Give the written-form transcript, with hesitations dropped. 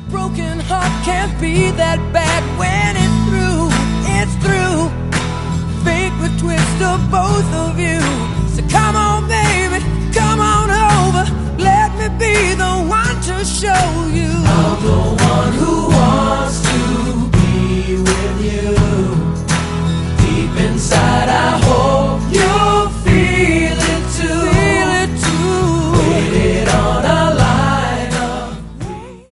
broken heart can't be that bad when it's through, it's through. Fate would twist of both of you. So come on, baby, come on over. Let me be the one to show you. I'm the one who